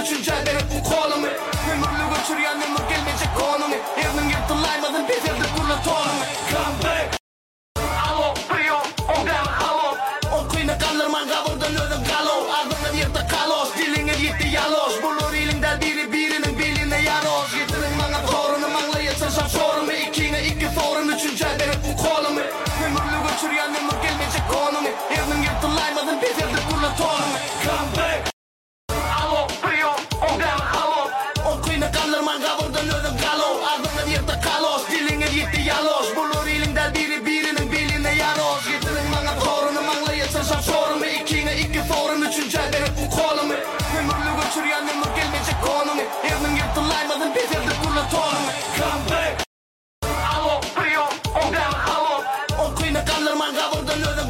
üçüncü el benim kolumu. Ömürlü göçürgen ömür gelmeyecek konumu. Evnim yırtılaymadın bezirdi kurla tonumu. Come back. Alo, priyo, o gel halo. O kıyını kaldırman kabul.